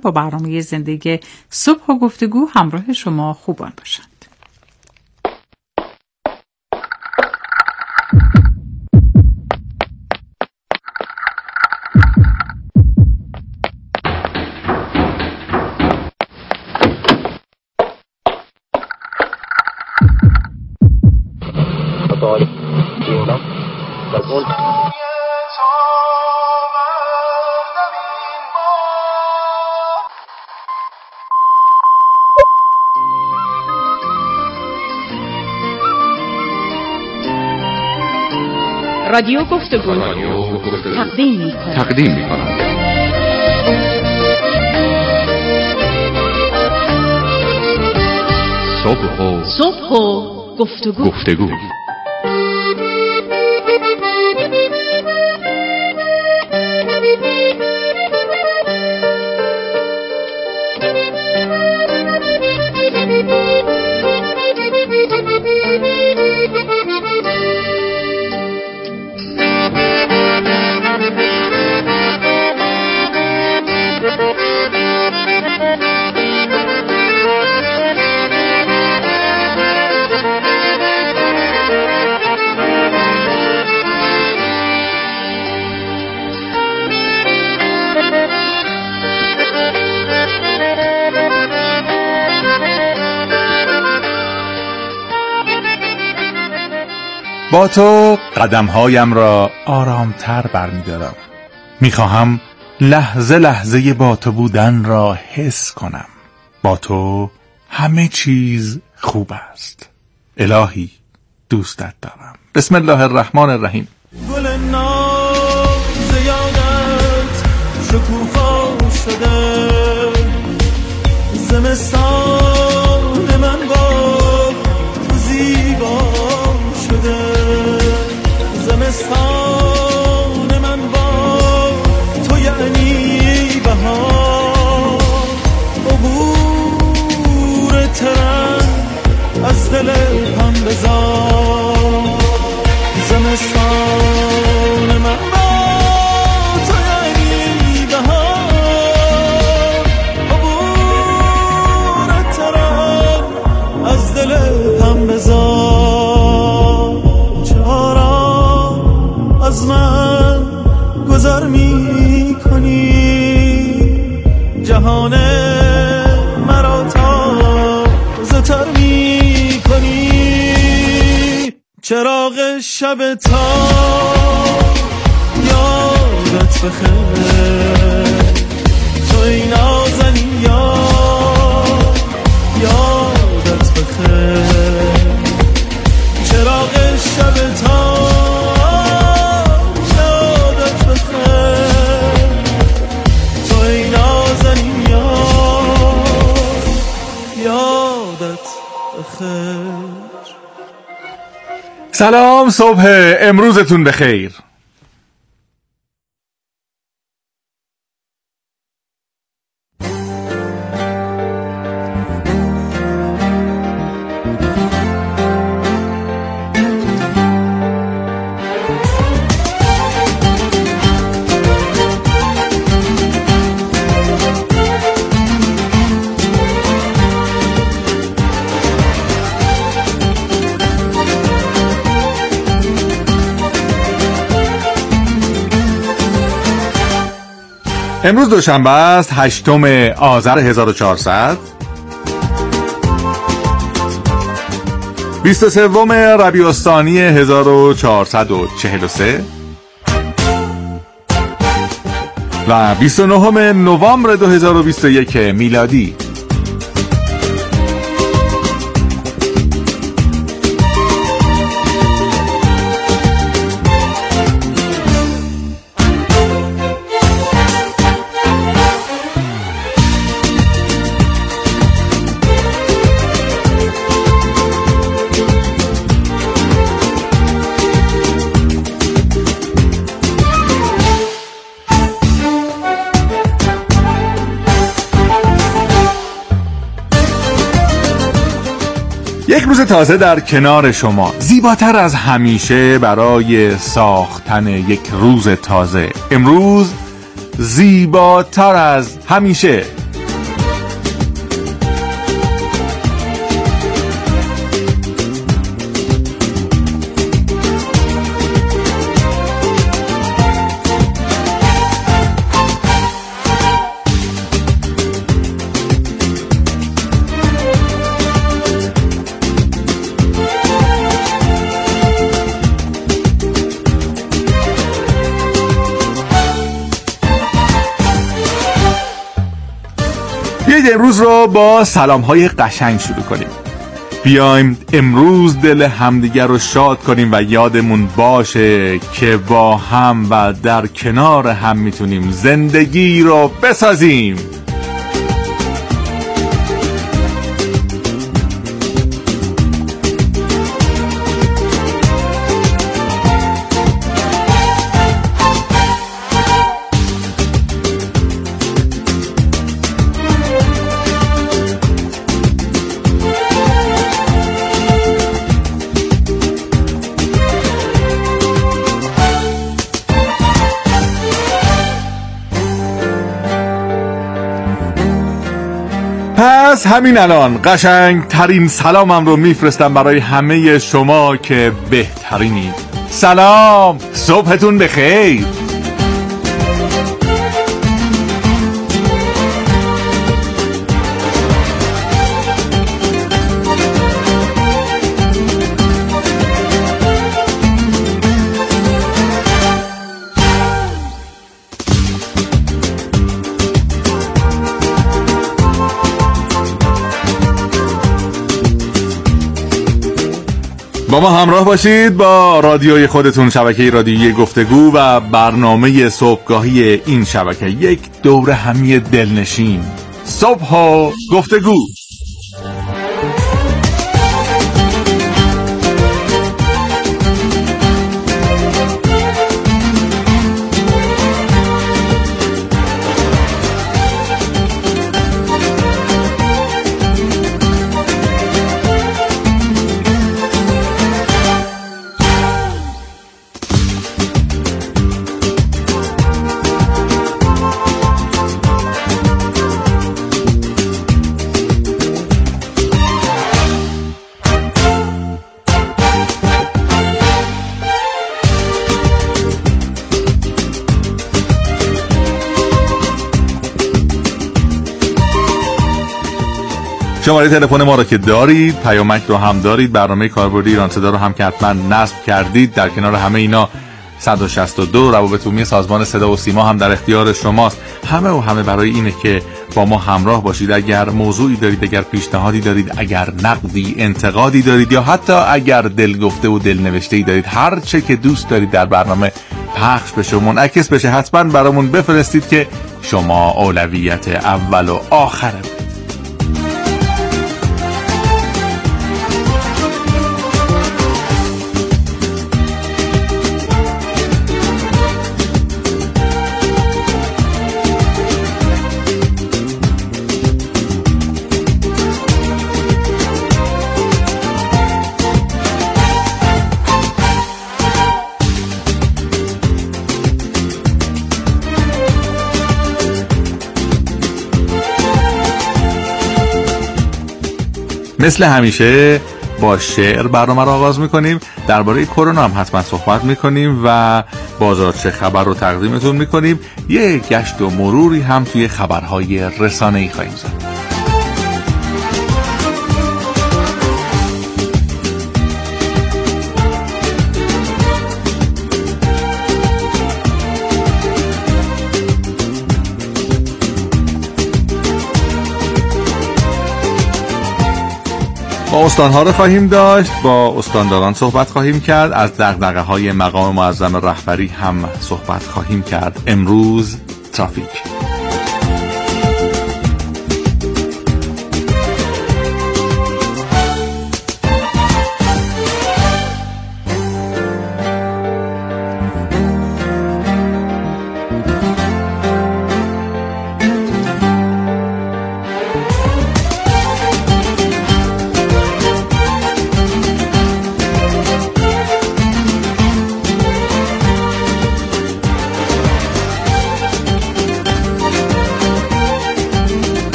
با برنامه زندگی صبح و گفتگو همراه شما خوبان باشند. رادیو گفتگو تقدیم می‌کند. صبح و گفتگو. با تو قدمهایم را آرامتر برمی‌دارم. می‌خواهم لحظه لحظه با تو بودن را حس کنم. با تو همه چیز خوب است. الهی دوستت دارم. بسم الله الرحمن الرحیم. گل ناز یادت شکوفا شده، زمستان من با تو زیبا شده، زمستان من با تو یعنی بهار، عبور ترن از دل هم بزار، زمستان من با تو یعنی بهار، عبور ترن از دل هم بزار، چرا از من گذر می کنی، جهان مرا تازه‌تر می کنی، چراغ شب تا یادت بخیر، تو ای نازنین یادت بخیر، چراغ شب تا یادت بخیر، تو ای نازنین یادت بخیر. سلام، صبح امروزتون بخیر. امروز دوشنبه است، 8 آذر 1400، 23 ربیع الثانی 1443 و 29 نوامبر 2021 میلادی. یک روز تازه در کنار شما، زیباتر از همیشه برای ساختن یک روز تازه. امروز زیباتر از همیشه بیایید امروز رو با سلام‌های قشنگ شروع کنیم. بیایم امروز دل همدیگر رو شاد کنیم و یادمون باشه که با هم و در کنار هم میتونیم زندگی رو بسازیم. پس همین الان قشنگ ترین سلامم رو میفرستم برای همه شما که بهترینید. سلام، صبحتون بخیر. با ما همراه باشید با رادیوی خودتون، شبکه رادیویی گفتگو و برنامه صبحگاهی این شبکه، یک دوره همی دلنشین، صبح و گفتگو. شماره تلفن ما رو که دارید، پیامک رو هم دارید، برنامه کاربردی ایران صدا رو هم که حتما نصب کردید. در کنار همه اینا 162 روابط عمومی سازمان صدا و سیما هم در اختیار شماست. همه برای اینه که با ما همراه باشید. اگر موضوعی دارید، اگر پیشنهادی دارید، اگر نقدی، انتقادی دارید یا حتی اگر دلگفته و دلنوشته‌ای دارید، هر چه که دوست دارید در برنامه پخش بشه و منعکس بشه، حتما برامون بفرستید که شما اولویت اول و آخره. مثل همیشه با شعر برنامه رو آغاز میکنیم. درباره کرونا هم حتما صحبت میکنیم و بازار چه خبر رو تقدیمتون میکنیم. یه گشت و مروری هم توی خبرهای رسانه‌ای خواهیم زد. با استانها رو خواهیم داشت، با استانداران صحبت خواهیم کرد، از دغدغه‌های مقام معظم رهبری هم صحبت خواهیم کرد. امروز ترافیک.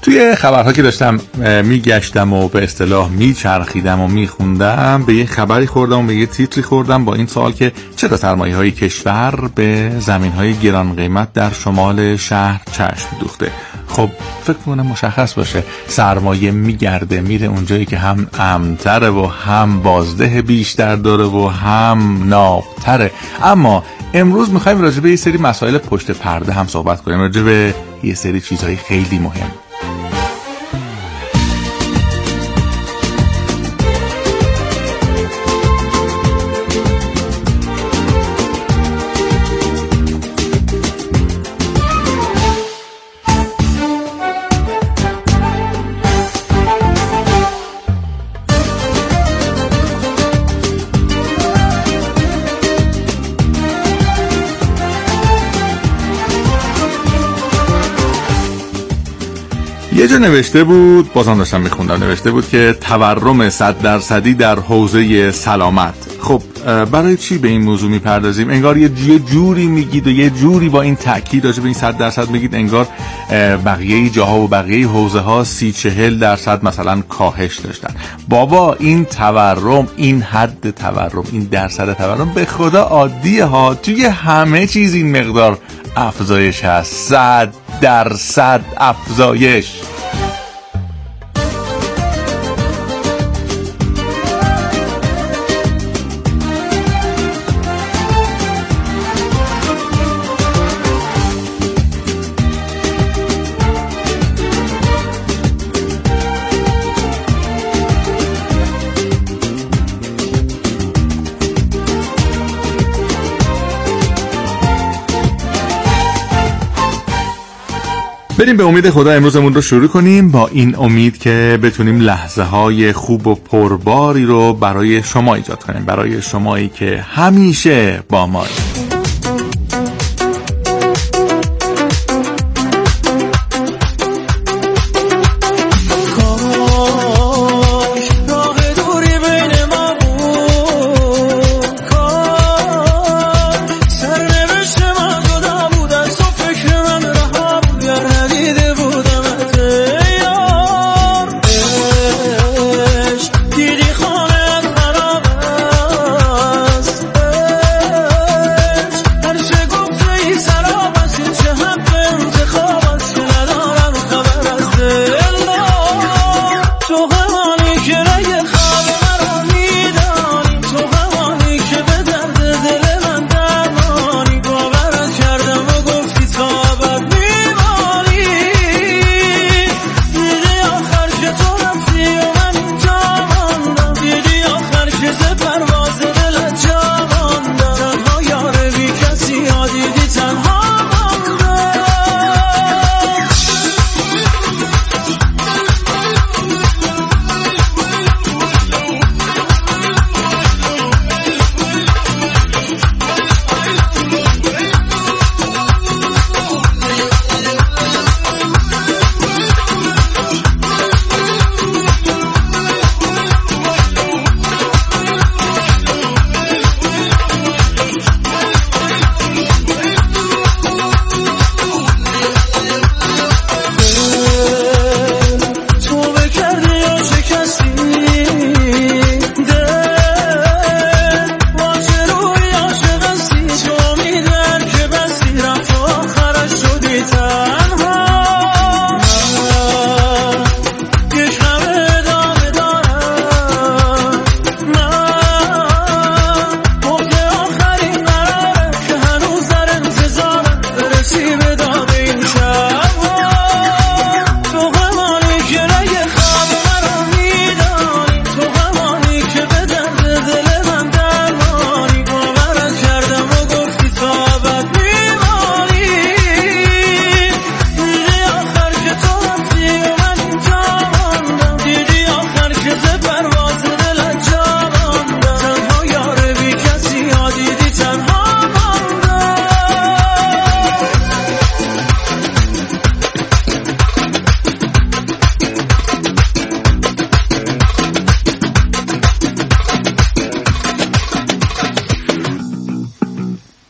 توی خبرها که داشتم میگشتم و به اصطلاح میچرخیدم و میخوندم، به یه خبری خوردم و به یه تیتری خوردم با این سوال که چرا سرمایه‌های کشور به زمین‌های گران قیمت در شمال شهر چشم دوخته. خب فکر کنم مشخص باشه، سرمایه میگرده میره اونجایی که هم امن‌تره و هم بازده بیشتر داره و هم نابتره. اما امروز میخوایم راجع به یه سری مسائل پشت پرده هم صحبت کنیم، راجع به یه سری چیزهای خیلی مهم. یه جا نوشته بود، بازم داشتم میخوندم، نوشته بود که تورم 100% در حوزه سلامت. خب برای چی به این موضوع میپردازیم؟ انگار یه جوری میگید و یه جوری با این تأکید راجع به این 100% میگید انگار بقیه جاها و بقیه حوزه ها 30-40% مثلا کاهش داشتن. بابا این تورم، این حد تورم، این درصد تورم به خدا عادیه ها، توی همه چیز این مقدار افزایش هست، 100% افزایش. بریم به امید خدا امروزمون رو شروع کنیم، با این امید که بتونیم لحظه های خوب و پرباری رو برای شما ایجاد کنیم، برای شمایی که همیشه با ماییم.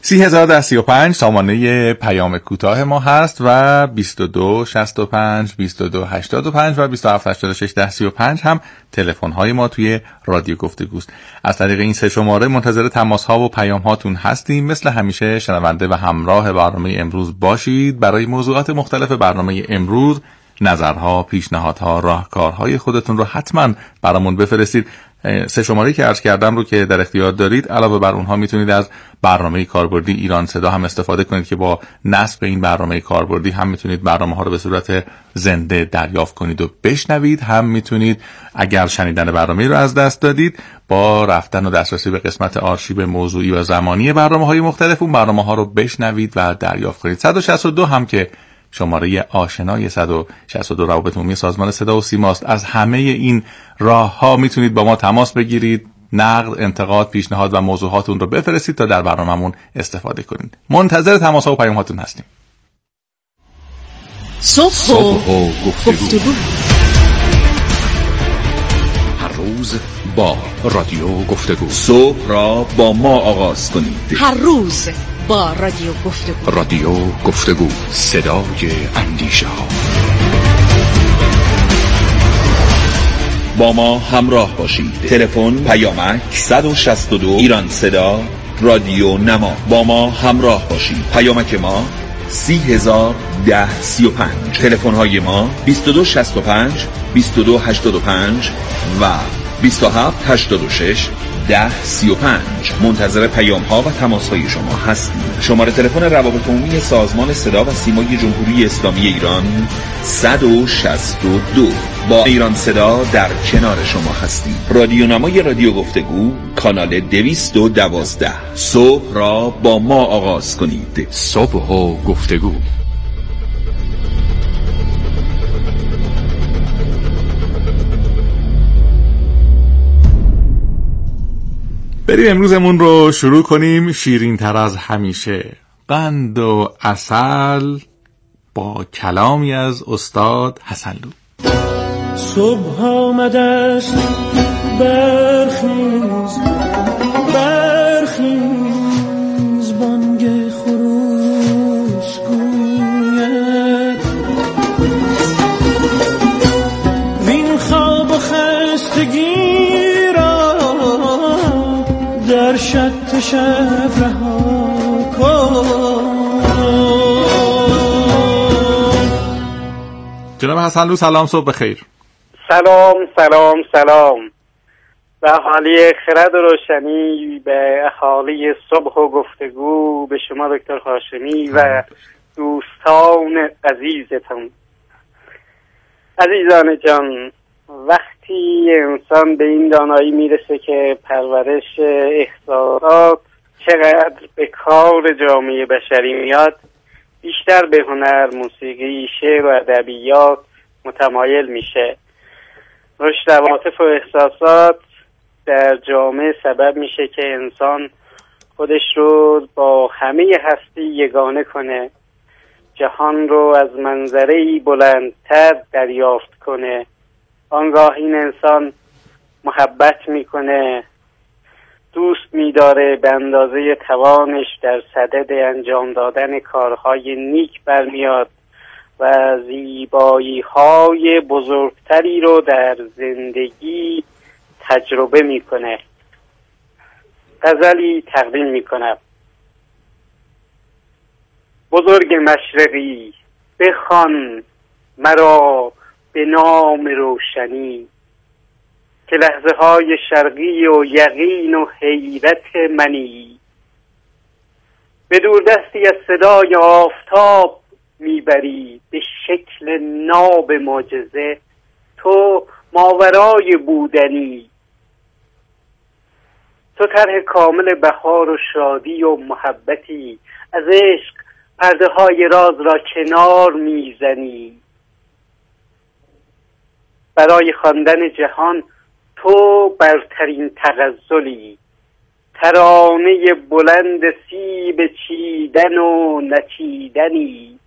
301035 سامانه پیام کوتاه ما هست و 2265 2285 و 2786 هم تلفن های ما توی رادیو گفتگوست. از طریق این سه شماره منتظر تماس ها و پیام هاتون هستیم. مثل همیشه شنونده و همراه برنامه امروز باشید. برای موضوعات مختلف برنامه امروز نظرها، پیشنهادها، راهکارهای خودتون رو حتما برامون بفرستید. سه شماره‌ای که عرض کردم رو که در اختیار دارید، علاوه بر اونها میتونید از برنامه کاربردی ایران صدا هم استفاده کنید که با نصب این برنامه کاربردی هم میتونید برنامه‌ها رو به صورت زنده دریافت کنید و بشنوید. هم میتونید اگر شنیدن برنامه رو از دست دادید با رفتن و دسترسی به قسمت آرشیو موضوعی و زمانی برنامه‌های مختلف اون برنامه‌ها رو بشنوید و دریافت کنید. 162 هم که شماره آشنای 162 روابط عمومی سازمان صدا و سیماست. از همه این راه‌ها میتونید با ما تماس بگیرید، نقد، انتقاد، پیشنهاد و موضوعاتون رو بفرستید تا در برنامه‌مون استفاده کنید. منتظر تماس‌ها و پیام‌هاتون هستیم. صبح و گفتگو. هر روز با رادیو گفتگو. صبح را با ما آغاز کنید. هر روز با رادیو گفتگو. رادیو گفتگو، صدای اندیشه ها. با ما همراه باشید. تلفن پیامک 162 ایران صدا رادیو نما. با ما همراه باشید. پیامک ما 301035. تلفن های ما 2265 2285 و 2786 1035. منتظر پیام ها و تماس های شما هستیم. شماره تلفن روابط عمومی سازمان صدا و سیمای جمهوری اسلامی ایران 162. با ایران صدا در کنار شما هستیم. رادیو نمای رادیو گفتگو، کانال 212. صبح را با ما آغاز کنید. صبح و گفتگو. بریم امروزمون رو شروع کنیم شیرین تر از همیشه. قند و عسل با کلامی از استاد حسنلو. صبح آمده است، برخیز برخیز، بانگ خروس گوید وین خواب و خستگی را در شط شب رها کن. جناب حسنلو سلام، صبح بخیر. سلام سلام سلام به اهالی خرد و روشنی، به اهالی صبح و گفتگو، به شما دکتر هاشمی و دوستان عزیزتون. عزیزان جان، وقتی انسان به این دانایی میرسه که پرورش احساسات چقدر به کار جامعه بشری میاد، بیشتر به هنر، موسیقی، شعر و ادبیات متمایل میشه. رشد عواطف و احساسات در جامعه سبب میشه که انسان خودش رو با همه هستی یگانه کنه، جهان رو از منظره‌ای بلندتر دریافت کنه. آنگاه این انسان محبت میکنه، دوست میداره، به اندازه توانش در صدد انجام دادن کارهای نیک برمیاد و زیبایی‌های بزرگتری رو در زندگی تجربه میکنه. غزلی تقدیم میکنم. بزرگ مشرقی بخوان مرا به نام روشنی، که لحظه های شرقی و یقین و حیرت منی. به دوردستی از صدای آفتاب میبری، به شکل ناب معجزه تو ماورای بودنی. تو طرح کامل بهار و شادی و محبتی، از عشق پرده های راز را کنار میزنی. برای خواندن جهان تو برترین تغزلی، ترانه بلند سیب چیدن و نچیدنی.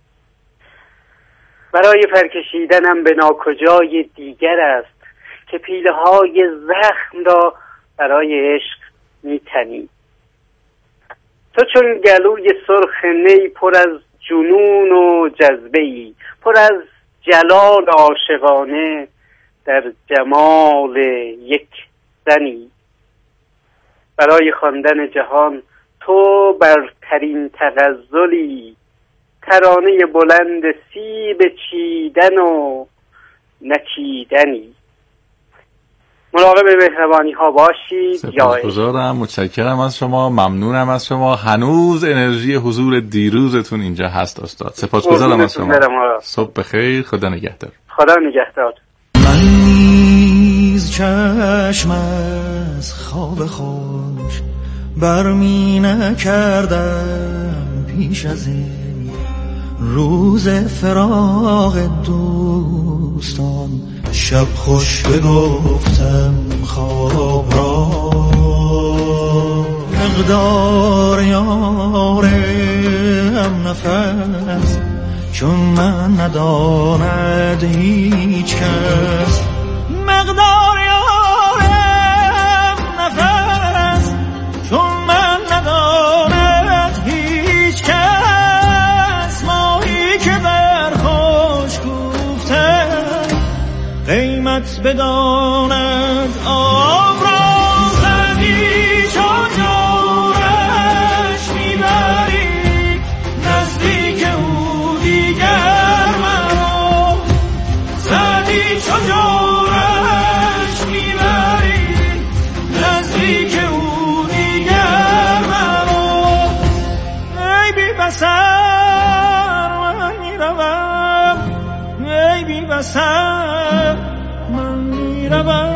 برای فرکشیدنم به ناکجای دیگر است، که پیله های زخم را برای عشق میتنی. تو چون گلوی سرخ نی پر از جنون و جذبه‌ای، پر از جلال عاشقانه در جمال یک زنی. برای خواندن جهان تو برترین تغزلی، ترانه بلند سیب چیدن و نچیدنی. مراقب مهربانی ها باشید. سپاسگزارم، متشکرم از شما، ممنونم از شما. هنوز انرژی حضور دیروزتون اینجا هست استاد. سپاسگزارم از شما. صبح بخیر، خدا نگهدار. خدا نگهدار. من نیز چشم از خواب خوش برمی نکردم پیش از این روز فراق دوستان. شب خوش بگفتم خواب را، مقدار یارم نفس چون من نداند هیچ کس. مقدار یارم نفس چون من نداند هیچ کس. ماهی که در خوش گفته قیمت بداند آب را. زدی چون جورش میبری نزدیک او دیگر مرا. زدی چون جورش میبری نزدیک او دیگر مرا. ای بی بصر من میروم، ای بی بصر من میروم.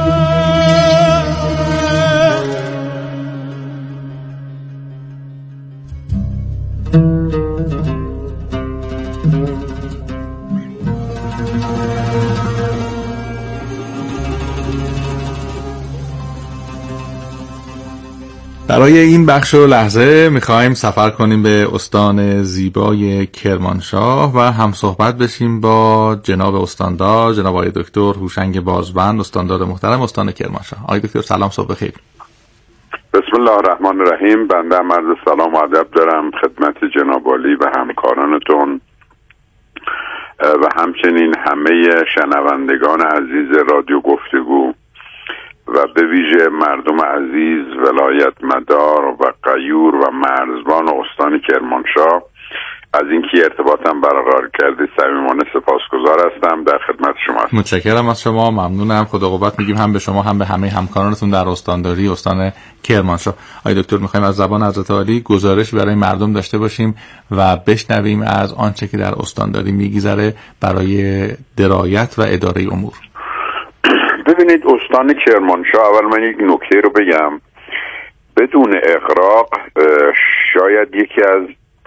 برای این بخش و لحظه میخوایم سفر کنیم به استان زیبای کرمانشاه و هم صحبت بشیم با جناب استاندار، جناب آقای دکتر هوشنگ بازبند، استاندار محترم استان کرمانشاه. آقای دکتر سلام، صبح بخیر. بسم الله الرحمن الرحیم. بنده عرض سلام و ادب دارم خدمت جناب عالی و همکارانتون و همچنین همه شنوندگان عزیز رادیو گفتگو و به ویژه مردم عزیز ولایت مدار و غیور و مرزبان استان کرمانشاه از اینکه ارتباطم برقرار کردید صمیمانه سپاسگزار هستم. در خدمت شما هستم. متشکرم از شما، ممنونم. خدا قوت میگیم هم به شما هم به همه همکارانتون در استانداری استان کرمانشاه. آقای دکتر میخوایم از زبان حضرت عالی گزارش برای مردم داشته باشیم و بشنویم از آنچه که در استانداری میگذره برای درایت و اداره امور. ببینید استان کرمانشاه، اول من یک نکته رو بگم بدون اغراق، شاید یکی از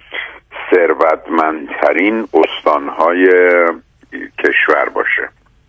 ثروتمندترین استانهای کشور باشه،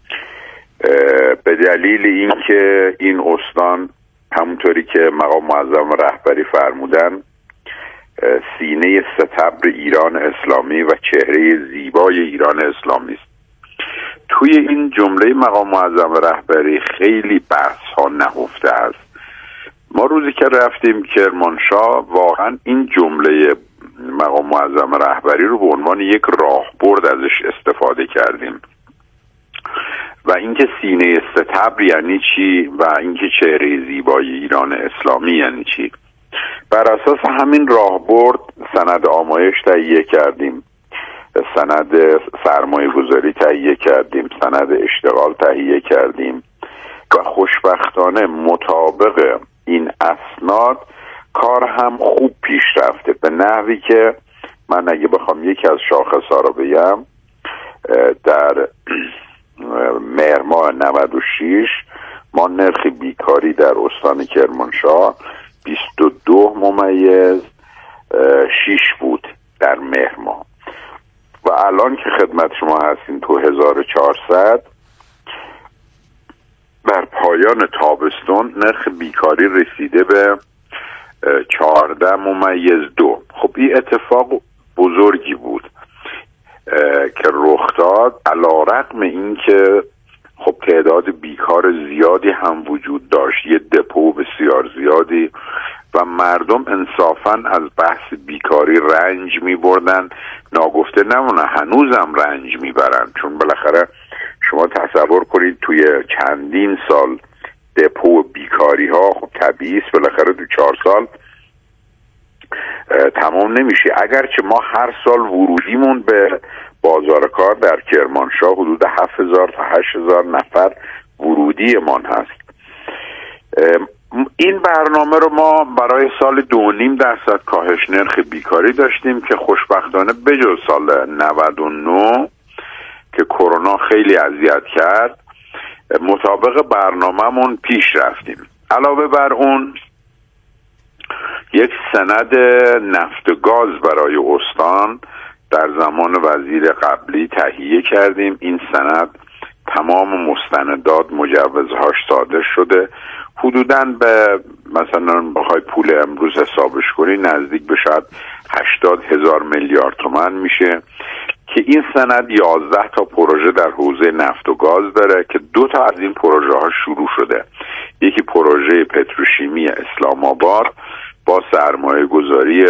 به دلیل اینکه این استان همونطوری که مقام معظم رهبری فرمودن سینه ستبر ایران اسلامی و چهره زیبای ایران اسلامی است. توی این جمله مقام معظم رهبری خیلی بحث ها نهفته است. ما روزی که رفتیم کرمانشاه واقعا این جمله مقام معظم رهبری رو به عنوان یک راهبرد ازش استفاده کردیم و اینکه سینه ستبر یعنی چی و اینکه چهره زیبای ایران اسلامی یعنی چی. بر اساس همین راهبرد سند آمایش تهیه کردیم، سند سرمایه گذاری تهیه کردیم، سند اشتغال تهیه کردیم و خوشبختانه مطابق این اسناد کار هم خوب پیش رفته، به نحوی که من اگه بخوام یکی از شاخص‌ها رو بگم، در مهر ماه 96 ما نرخ بیکاری در استان کرمانشاه 22.6 بود در مهر ماه و الان که خدمت شما هستیم تو 1400 در پایان تابستون نرخ بیکاری رسیده به 14.2. خب این اتفاق بزرگی بود که رخ داد، علی‌رغم این که خب تعداد بیکار زیادی هم وجود داشت، یه دپو بسیار زیادی و مردم انصافاً از رنج میبردن، ناگفته نمونه هنوزم رنج میبرن. چون بالاخره شما تصور کنید توی چندین سال دپو بیکاری ها خب طبیعی است بالاخره تو 4 سال تمام نمیشه. اگرچه ما هر سال ورودیمون به بازار کار در کرمانشاه حدود 7000 تا 8000 نفر ورودیمان هست. این برنامه رو ما برای سال 2.5% کاهش نرخ بیکاری داشتیم که خوشبختانه بجز سال 99 که کرونا خیلی اذیت کرد مطابق برنامه‌مون پیش رفتیم. علاوه بر اون یک سند نفت و گاز برای استان در زمان وزیر قبلی تهیه کردیم. این سند تمام مستندات مجوزهاش صادر شده، حدوداً به مثلا بخوای پول امروز حسابش کنی نزدیک به شاید 80,000 میلیارد تومان میشه که این سند 11 تا پروژه در حوزه نفت و گاز داره که 2 تا از این پروژه ها شروع شده. یکی پروژه پتروشیمی اسلام آباد با سرمایه گذاری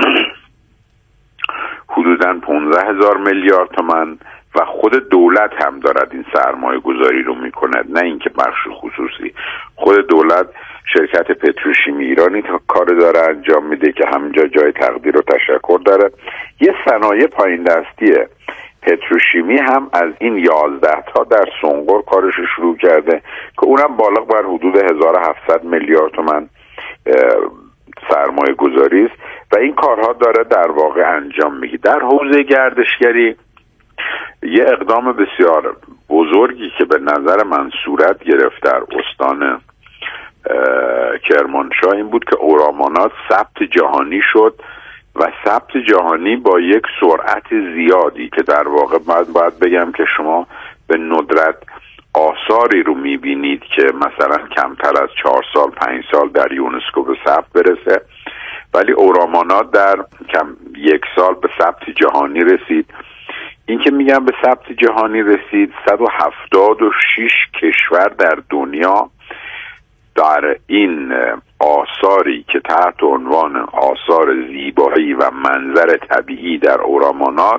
حدوداً 15,000 میلیارد تومان و خود دولت هم دارد این سرمایه گذاری رو میکند، نه اینکه بخش خصوصی. خود دولت شرکت پتروشیمی ایرانی کار داره انجام میده که همینجا جای تقدیر و تشکر داره. یه صنایع پایین دستی پتروشیمی هم از این 11 تا در سنقر کارش شروع کرده که اونم بالغ بر حدود 1700 میلیارد تومان سرمایه گذاری است و این کارها داره در واقع انجام میگه. در حوزه گردشگری یه اقدام بسیار بزرگی که به نظر من صورت گرفت در استان کرمانشاه این بود که اورامانات ثبت جهانی شد و ثبت جهانی با یک سرعت زیادی که در واقع باید بگم که شما به ندرت آثاری رو میبینید که مثلا کمتر از 4 سال 5 سال در یونسکو به ثبت برسه، ولی اورامانات در 1 سال به ثبت جهانی رسید. این که میگم به ثبت جهانی رسید 176 کشور در دنیا در این آثاری که تحت عنوان آثار زیبایی و منظر طبیعی در اورامانات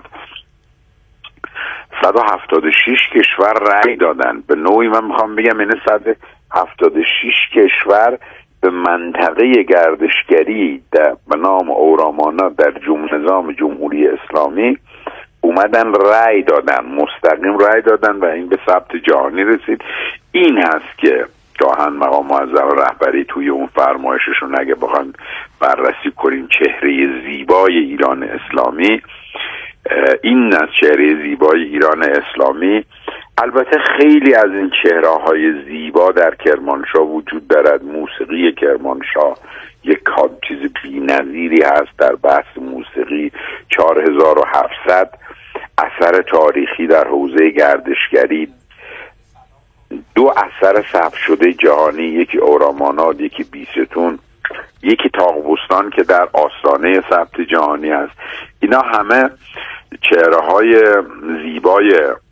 176 کشور رأی دادن. به نوعی من میخوام بگم این 176 کشور به منطقه گردشگری به نام اورامانات در نظام جمهوری اسلامی اومدن رأی دادن، مستقیم رأی دادن و این به ثبت جهانی رسید. این هست که گاهن مقام معظم رهبری توی اون فرمایششون اگه بخوان بررسی کنیم چهره زیبای ایران اسلامی، این از چهره زیبای ایران اسلامی. البته خیلی از این چهره‌های زیبا در کرمانشاه وجود دارد. موسیقی کرمانشاه یک چیز بی‌نظیری هست در بحث موسیقی. 4700 اثر تاریخی در حوزه گردشگری، 2 اثر ثبت شده جهانی، یکی اورامانات، یکی بیستون، یکی تاغبستان که در آستانه ثبت جهانی است. اینا همه چهره‌های زیبای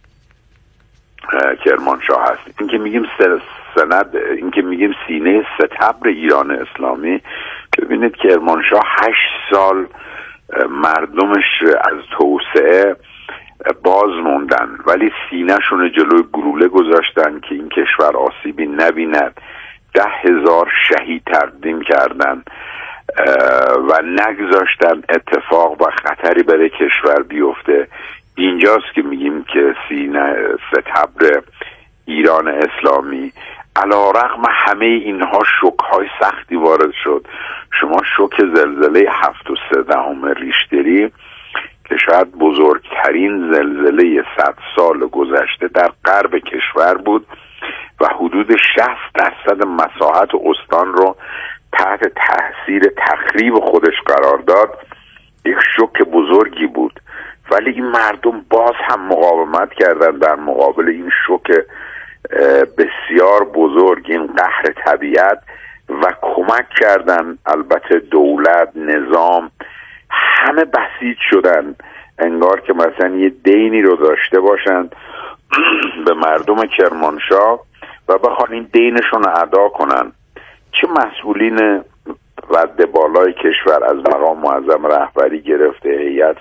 کرمانشاه هست. این که میگیم سند، این که میگیم سینه ستبر ایران اسلامی، ببینید کرمانشاه 8 سال مردمش از توسعه باز موندن ولی سینه‌شون جلوی گلوله گذاشتن که این کشور آسیبی نبیند. 10,000 شهید تقدیم کردن و نگذاشتن اتفاق و خطری برای کشور بیفته. اینجاست که میگیم که سینه ستبر ایران اسلامی. علیرغم همه اینها شوک‌های سختی وارد شد. شما شوک زلزله 7.3 ریشتری که شاید بزرگترین زلزله 100 سال گذشته در غرب کشور بود و حدود 60% مساحت استان رو تحت تاثیر تخریب خودش قرار داد. یک شوک بزرگی بود ولی این مردم باز هم مقاومت کردن در مقابل این شوک بسیار بزرگ، این قهر طبیعت، و کمک کردن. البته دولت، نظام، همه بسیج شدن انگار که مثلا یه دینی رو داشته باشن به مردم کرمانشاه و بخوان این دینشون رو ادا کنن. چه مسئولین رد بالای کشور از مقام معظم رهبری گرفته هیئت